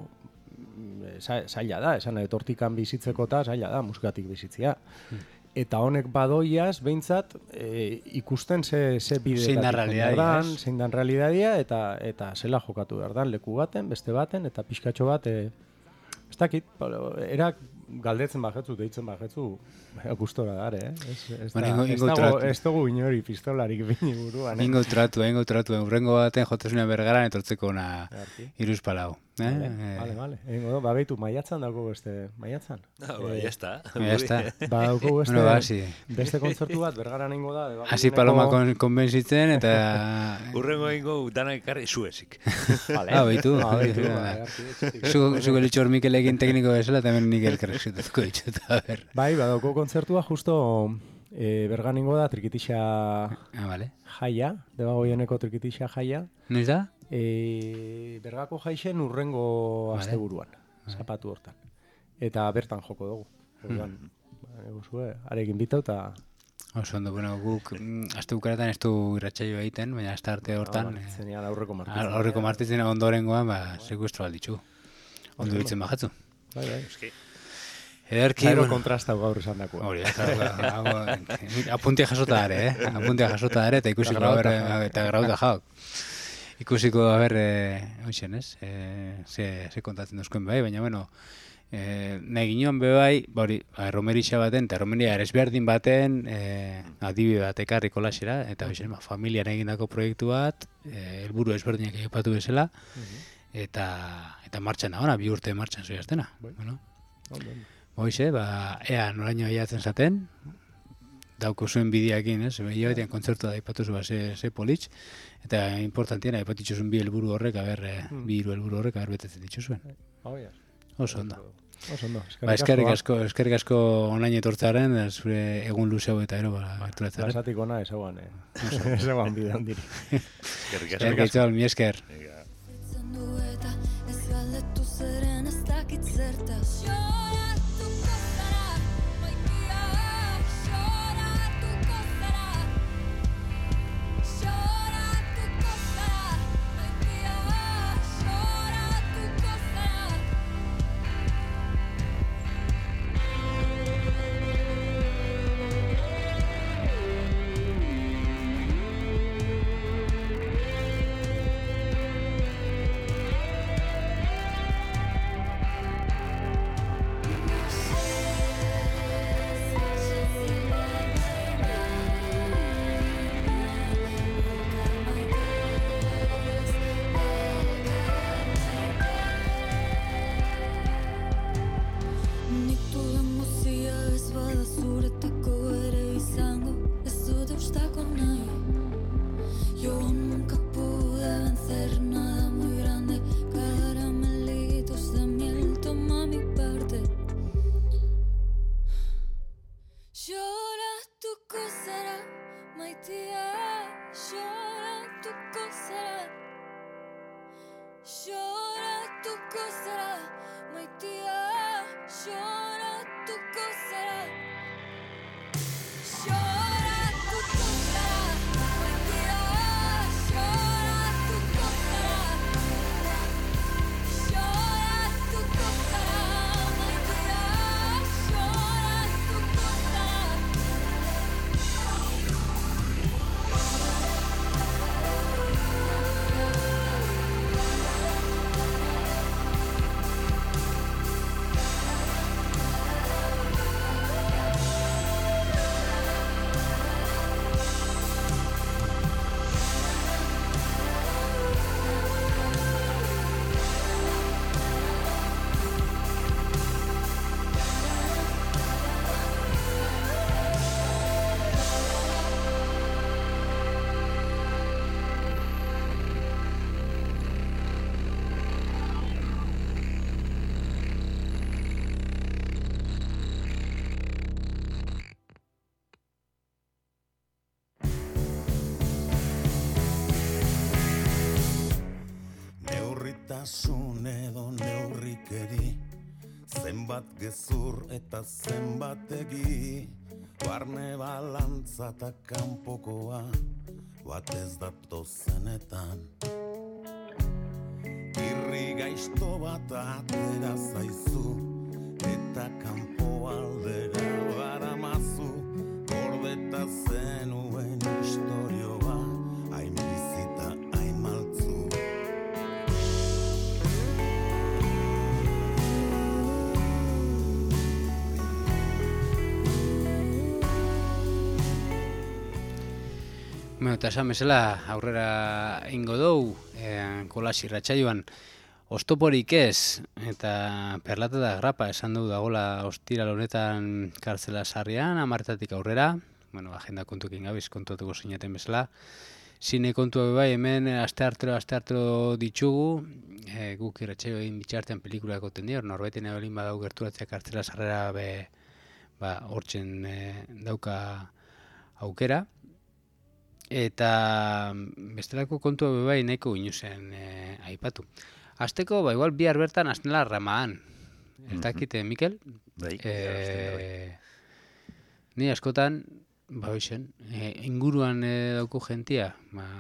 zaila da, esan etortikan bizitzeko eta zaila da, musikatik bizitzia. Eta honek badoiaz, behintzat, ikusten ze bidetatik dan, zein dan realidadia, eta zela jokatu behar dan, leku baten, beste baten, eta pixkatxo bat, ez dakit, erak galdetzen bajetzu, deitzen bajetzu, gustora dare, ez dugu inori pistolarik bini buruan. Ingo tratu, urrengo baten jotasunean bergaran etortzeko na iruz palau. Vale. Beitu, maiatzan dago beste, maiatzan? Ya está. Dauko beste kontzertu bat, bergaran ingo da. Hasi paloma konbentzitzen, eta... Urrengo ingo dana ekarri zuezik. Beitu. Zuko litxor Mikelekin tekniko bezala, eta hemen nik elkarrezutuzko ditut. Bai, badauko kontzertua justo berganingo da trikitixa Vale. jaia, Debagoieneko trikitixa jaia. Noiz da? Bergako jaixen urrengo Vale. asteburuan, zapatu hortan. Eta bertan joko dugu. Orduan, arekin bitau eta... Oso ondo, bueno, guk aste bukaretan ez du irratsaio egiten, baina aste arte hortan... Zenian aurreko martitzen. Aurreko martitzen ondorengoan, sekuestro alditzu. Ondo ditzen bajatzu. Bai. Ederki, Zairo kontrastau gaur esan dakoa. Hori, apuntia jasota dare, Apuntia jasota dare, eta ikusiko eta grauta jaok. Ikusiko, hoxen, ez? Ze kontatzen duzkoen bai, baina, bueno, nahi ginoan bai, romerixa baten, eta romeria ezberdin baten, adibide bat ekarri kolasera, eta hoxen, familian egindako proiektu bat, helburu ezberdinak egipatu bezala, eta martxan da, 2 urte martxan zoiaztena. Bueno, hoxe, ea noraino aiatzen zaten, dauko zuen bideakin, ez? Hilabetean kontzertu da aipatu zuen ze politx, eta importantiena aipatitzu zuen 2 helburu horrek, 2 hiru helburu horrek, betetzen dituzuen. Oso ondo. Eskerrik asko onain etortzaren, zure egun luze hau eta ero gerturatzaren. Lasatik ona ezaguan, ezaguan bide handiri. Eskerrik asko, mi esker. Neurritasun edo neurrikeri, zenbat gezur eta zenbat egi, barne balantza eta kanpokoa, bat ez dato zenetan. Irri gaizto bat atera zaizu, eta kanpo aldera baramazu, gordeta zenuen historioa, hain bizita, hain maltzu. Bueno, eta esan bezala aurrera ingo dugu, kolasi irratsaioan ostoporik ez, eta perlata da grapa esan dugu dagoela ostiral honetan kartzela sarrian, 10:00 aurrera, bueno, agenda kontuekin gabiz kontuatuko zineten bezala. Zine kontua bai, hemen asteartero ditugu, guk irratsaio egin bitxartean pelikulako tendio, norbaiten ebelin badau gerturatzea kartzela sarrera hortzen dauka aukera, eta bestelako kontu bai nahiko inuzen aipatu. Azteko, igual bihar bertan hastenela Ramadán. Ez dakite, Mikel? Bai, Ni askotan, inguruan dauko gentia,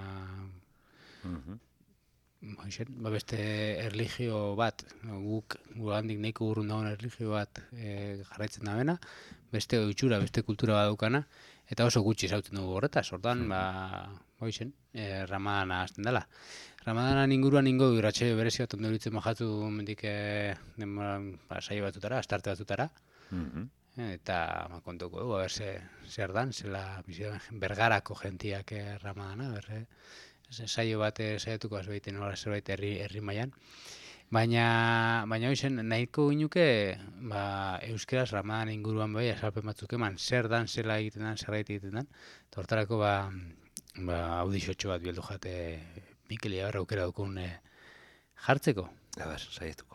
beste erlijio bat, guk handik nahiko urrun dagoen erlijio bat jarraitzen da bena, beste ohitura, beste kultura bat daukana, eta oso gutxi zautzen dugu horretaz, ordan, Ramadana hasten dela. Ramadanan inguruan ingo irratsaio berezi bat ondo iruditzen majatu mendik saio batutara, astarte batutara, eta kontuko dugu, zer dan, zela Bergarako gentiak Ramadana, saio bat saiatuko azbeiten nola zerbait herri mailan. Baina hoizen nahiko ginuke euskeraz Ramadan inguruan bai azalpen batzuk eman, zer dan, zela egiten dan, zerbait egiten dan, eta hortarako audizotxo bat bieldu jate Mikel Iabarra aukera dukun jartzeko. A ber, saiatuko.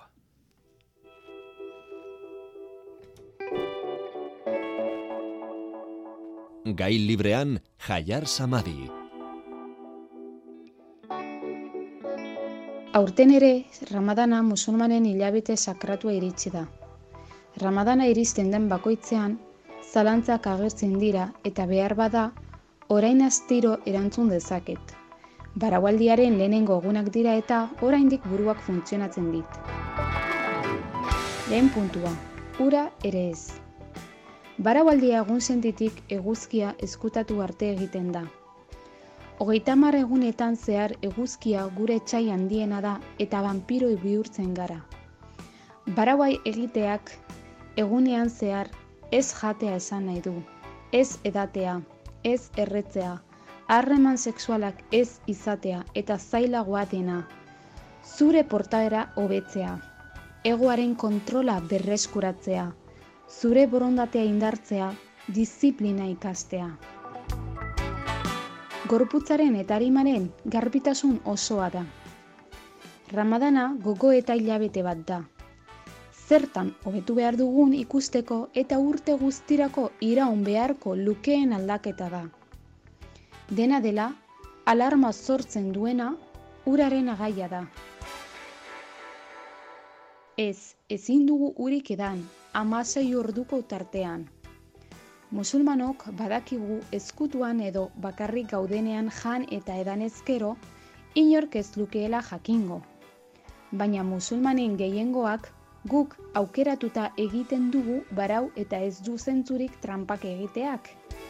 Gai librean, Jaiar Samadi. Aurten ere, Ramadana musulmanen hilabete sakratua iritsi da. Ramadana iristen den bakoitzean, zalantzak agertzen dira eta behar bada, orain astiro erantzun dezaket. Baraualdiaren lehenengo egunak dira eta oraindik buruak funtzionatzen dit. Lehen puntua, ura ere ez. Baraualdia egun sentitik eguzkia ezkutatu arte egiten da. 30 egunetan zehar eguzkia gure etsai handiena da eta vampiroi bihurtzen gara. Barauai egiteak egunean zehar ez jatea esan nahi du, ez edatea, ez erretzea, harreman sexualak ez izatea eta zailagoa dena, zure portaera hobetzea, egoaren kontrola berreskuratzea, zure borondatea indartzea, diziplina ikastea. Gorputzaren eta arimaren garbitasun osoa da. Ramadana gogo eta hilabete bat da. Zertan hobetu behar dugun ikusteko eta urte guztirako iraun beharko lukeen aldaketa da. Dena dela, alarma sortzen duena uraren agaia da. Ezin dugu urik edan, 16 orduko tartean. Musulmanok badakigu ezkutuan edo bakarrik gaudenean jan eta edan ezkero, inork ez lukeela jakingo. Baina musulmanen gehiengoak guk aukeratuta egiten dugu barau eta ez du zentzurik tranpak egiteak.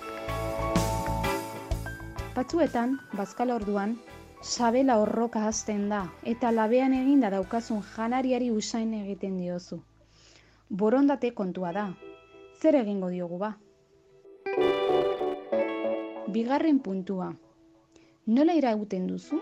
Batzuetan, bazkala orduan, sabela horroka hasten da eta labean eginda daukazun janariari usain egiten diozu. Borondate kontua da, zer egingo diogu ba? Bigarren puntua, nola irauten duzu?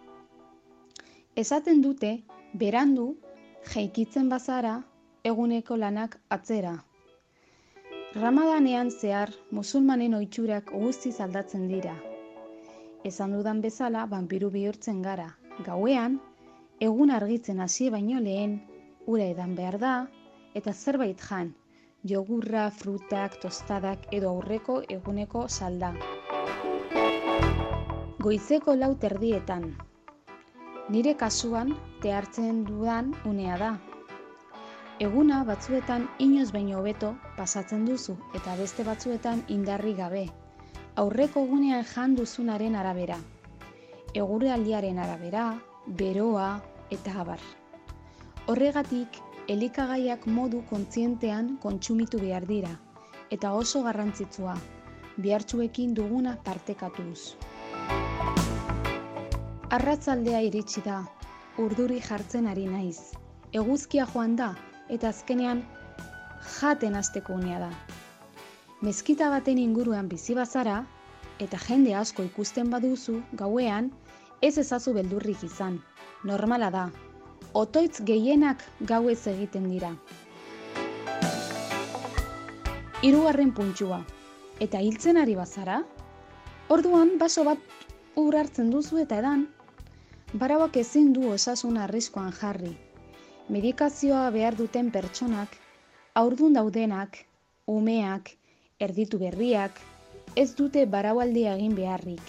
Esaten dute, berandu, jaikitzen bazara, eguneko lanak atzera. Ramadanean zehar, musulmanen ohiturak guztiz aldatzen dira. Esan dudan bezala, vanpiru bihurtzen gara. Gauean, egun argitzen hasi baino lehen, ura edan behar da, eta zerbait jan, jogurra, frutak, tostadak edo aurreko eguneko salda. Goizeko 4:00 Nire kasuan, hartzen dudan unea da. Eguna batzuetan inoiz baino hobeto pasatzen duzu eta beste batzuetan indarri gabe. Aurreko egunean jan duzunaren arabera. Eguraldiaren arabera, beroa eta abar. Horregatik, elikagaiak modu kontzientean kontsumitu behar dira, eta oso garrantzitsua, behartsuekin duguna partekatuz. Arratzaldea iritsi da, urduri jartzen ari naiz. Eguzkia joan da, eta azkenean jaten hasteko unea da. Meskita baten inguruan bizi bazara, eta jende asko ikusten baduzu, gauean, ez ezazu beldurrik izan. Normala da. Otoitz gehienak gauez egiten dira. 3. puntua. Eta hiltzen ari bazara? Orduan baso bat ur hartzen duzu eta edan. Barauak ezin du osasun arriskuan jarri. Medikazioa behar duten pertsonak, haurdun daudenak, umeak, erditu berriak, ez dute baraualdia egin beharrik.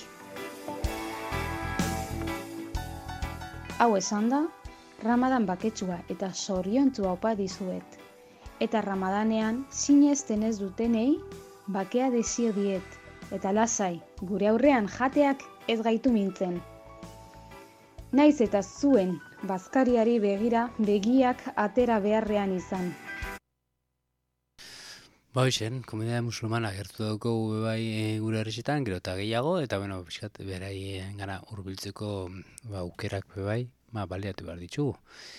Hau esanda, Ramadan baketsua eta zoriontsua opa dizuet. Eta Ramadanean sinesten ez dutenei bakea desio diet. Eta lasai, gure aurrean jateak ez gaitu mintzen. Naiz eta zuen bazkariari begira begiak atera beharrean izan. Ba hoxen, komedia musulmana gertu dauko bai gure herrixetan, gero eta gehiago, eta bueno, pixkat beraien gara hurbiltzeko aukerak bai, baliatu behar ditugu.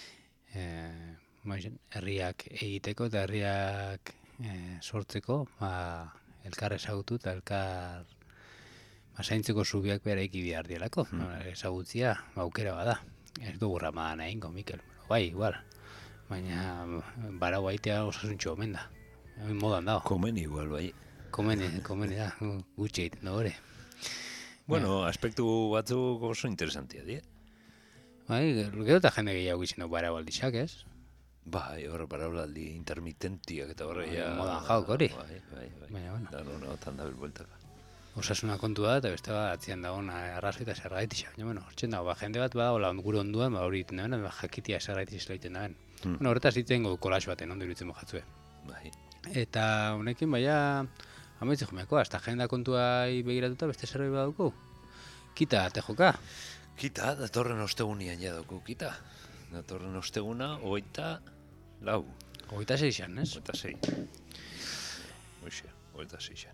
Herriak egiteko eta herriak sortzeko, elkar ezagutu eta elkar zaintzeko zubiak bera eki behar dielako. Ezagutzia aukera bada. Ez dugu Ramadan egingo, Mikel. Bai, igual. Baina barau aitea osasuntxo omen da. Modan dago. Komeni igual, bai. Komeni da, gutxe egiten da hori. Bueno, aspektu batzuk oso interesantia, die. Bai, gero eta jende gehiago izan dugu barau aldixak, ez? Bai, horre paraulaldi intermitentiak eta horre ja... Modan jauk hori. Bai. Baina, bueno. Dano nagotan dabil bueltaka. Osasuna kontu da, eta beste bat atzian dagoen arrazoi eta zergaitisa. Baina, bueno, hortzen dago, jende bat badago gure onduan, hori egiten daben, jakitia zergaitisa egiten daben. Bueno, horretaz egiten godu kolax baten, ondo iruditzen mojatzue. Bai. Eta honekin, baina, amaitze jomeako, hasta jenda kontuai begiratuta beste zerbait baduko. Kita, te joka? Kita, datorren ostegunian ja dauko, kita. Datorren osteguna, 24. 26an, ez? 26. Hoxe, 26an.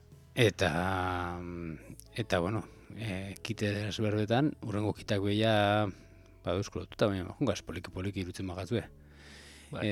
Eta bueno, kite desberbetan, urrengo kitak behia, baduzko lotuta, baina jungaz poliki irutzen magatzue. Bai.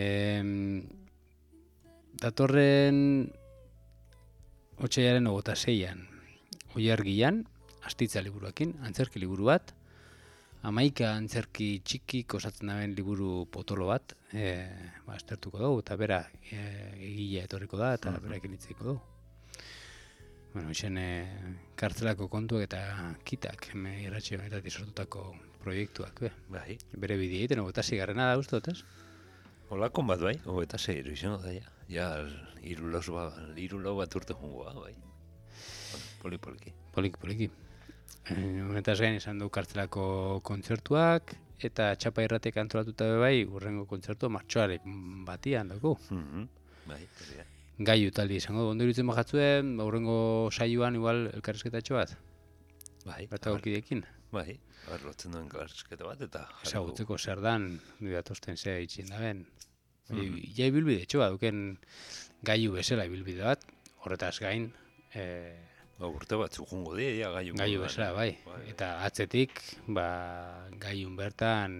Datorren otsailaren 26an, Oiargian, Astitza liburuakin, antzerki liburu bat, 11 antzerki txikik osatzen daben liburu potolo bat, aztertuko dugu, eta bera egilea etorriko da, eta berak initziko dugu. Bueno, izan kartzelako kontuak eta kitak, irratxe honetatik sortutako proiektuak, Bai. Bere bidea egiten, 26 da ustot, ez? Olakon bat, bai, 26 izango da, ja. Ja, hiru lau bat urte jungoa, bai. Poliki. Poliki. Honetaz gain izan du kartzelako kontzertuak, eta txapa irratek antolatuta bai, urrengo kontzertua martxoaren batian dugu. Bai, Gaiu taldi izango du, ondo iruditzen bajatzuen, urrengo saioan igual elkarrezketatxo bat? Bai. Bertagokideekin? Bai, lotzen duen elkarrezketa bat, eta... Ezagutzeko zer dan, datosten zea itxien daben. Ja ibilbide txoa duken gaiu bezala ibilbide bat, horretaz gain... Urte batzu jungo die, ja, gaiu. Gaiu bezala, bai. Eta atzetik, gaiun bertan,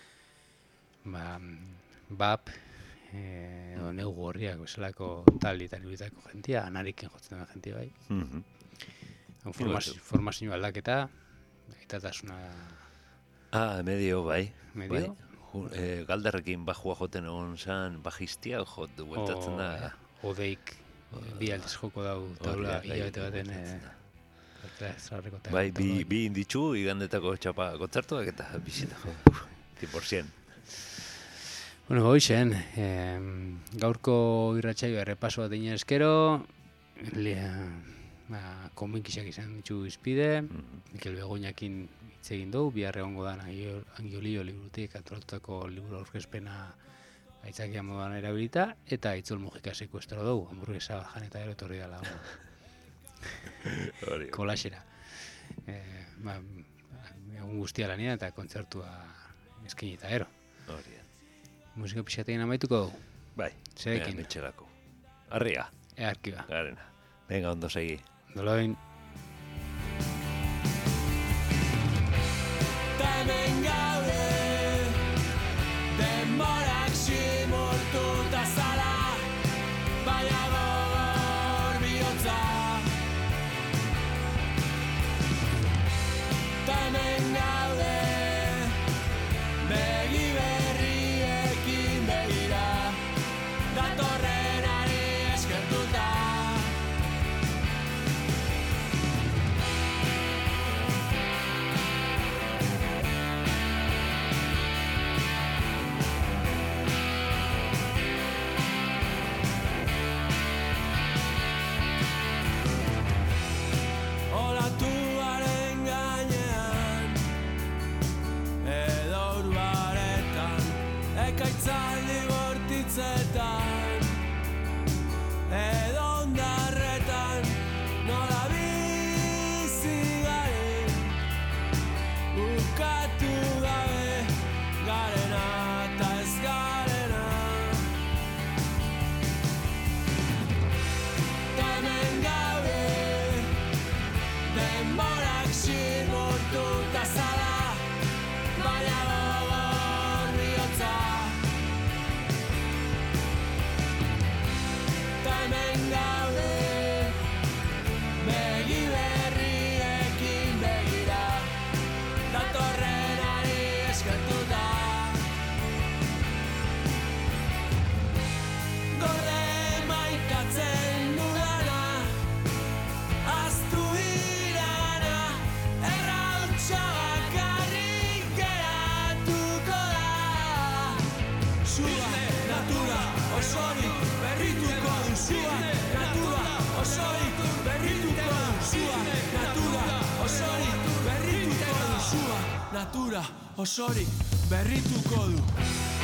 BAP, neu gorriak bezalako talditan ibilitako jentia, anariken jotzen den jentia, bai. Formazio aldaketa, gaitatasuna... Medio, bai. Medio? Galderrekin bajua joten egon zan, bajistia, bueltatzen da... Odeik, bi aldiz joko dau taula hilabete baten... Bai, bi inditxu, igandetako txapa kontzertuak eta bizitako, 100%. Bueno, hoixen, gaurko irratsaioa errepaso bat egin eskero, konbenkisak izan ditu izpide, Mikel Begoñakin hitz egin dugu, bihar egongo da Angiolio liburutik antolatutako liburu aurkezpena aitzakia moduan erabilita, eta Itzol Mujikaseko estero dugu, hamburguesa jan eta etorri dela. Kolaxera. Egun guztia lanian eta kontzertua eskaini eta ero. Musika pixatekin amaituko dugu? Bai, zerekin. Mitxelako. Arria. Arkiba. Garena. Venga, ondo segi. Doloin. Hemen gaude, denborak simurtuta zara, baina gogor bihotza. Hemen gaude, begi berriekin begira, datorrenari eskertuta. zimurtuta zara, baina gogor bihotza. Ta hemen gaude, begi berriekin begira, datorrenari eskertuta. Gorde maikatzen dudana, aztu irana, errautsa bakarrik geratuko da. Sua, natura, osorik berrituko du. Sua, natura, osorik berrituko du. Sua, natura, osorik berrituko du. Sua, natura, osorik berrituko du.